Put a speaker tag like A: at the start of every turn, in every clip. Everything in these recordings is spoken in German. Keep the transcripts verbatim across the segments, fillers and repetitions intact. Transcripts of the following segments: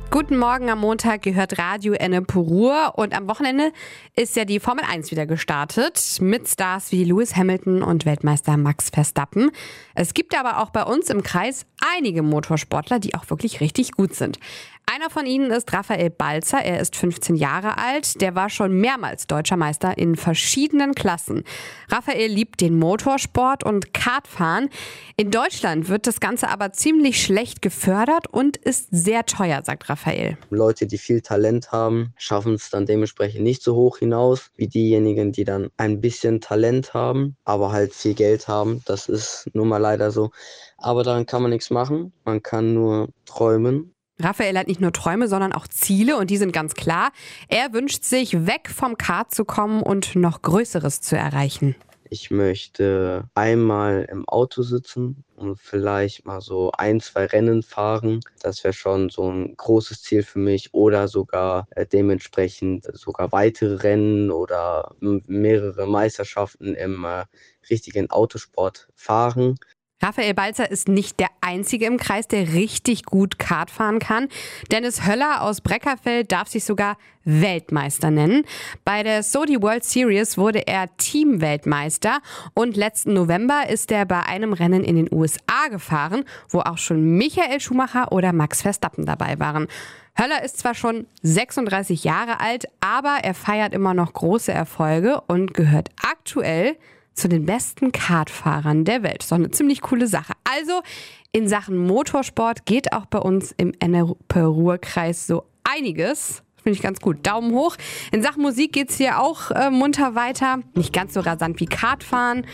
A: Guten Morgen am Montag, gehört Radio Ennepe-Ruhr und am Wochenende ist ja die Formel eins wieder gestartet mit Stars wie Lewis Hamilton und Weltmeister Max Verstappen. Es gibt aber auch bei uns im Kreis einige Motorsportler, die auch wirklich richtig gut sind. Einer von ihnen ist Raphael Balzer, er ist fünfzehn Jahre alt, der war schon mehrmals deutscher Meister in verschiedenen Klassen. Raphael liebt den Motorsport und Kartfahren. In Deutschland wird das Ganze aber ziemlich schlecht gefördert und ist sehr teuer, sagt Raphael.
B: Leute, die viel Talent haben, schaffen es dann dementsprechend nicht so hoch hinaus wie diejenigen, die dann ein bisschen Talent haben, aber halt viel Geld haben. Das ist nun mal leider so. Aber daran kann man nichts machen, man kann nur träumen.
A: Raphael hat nicht nur Träume, sondern auch Ziele und die sind ganz klar. Er wünscht sich, weg vom Kart zu kommen und noch Größeres zu erreichen.
B: Ich möchte einmal im Auto sitzen und vielleicht mal so ein, zwei Rennen fahren. Das wäre schon so ein großes Ziel für mich. Oder sogar äh, dementsprechend sogar weitere Rennen oder m- mehrere Meisterschaften im äh, richtigen Autosport fahren.
A: Raphael Balzer ist nicht der Einzige im Kreis, der richtig gut Kart fahren kann. Dennis Höller aus Breckerfeld darf sich sogar Weltmeister nennen. Bei der Sodi World Series wurde er Teamweltmeister und letzten November ist er bei einem Rennen in den U S A gefahren, wo auch schon Michael Schumacher oder Max Verstappen dabei waren. Höller ist zwar schon sechsunddreißig Jahre alt, aber er feiert immer noch große Erfolge und gehört aktuell zu den besten Kartfahrern der Welt. So eine ziemlich coole Sache. Also in Sachen Motorsport geht auch bei uns im Ennepe-Ruhr-Kreis so einiges. Finde ich ganz gut. Daumen hoch. In Sachen Musik geht's hier auch äh, munter weiter. Nicht ganz so rasant wie Kartfahren.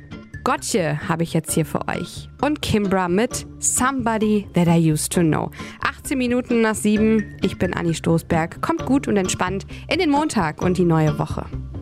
A: Gotje habe ich jetzt hier für euch. Und Kimbra mit Somebody That I Used to Know. achtzehn Minuten nach sieben. Ich bin Anni Stoßberg. Kommt gut und entspannt in den Montag und die neue Woche.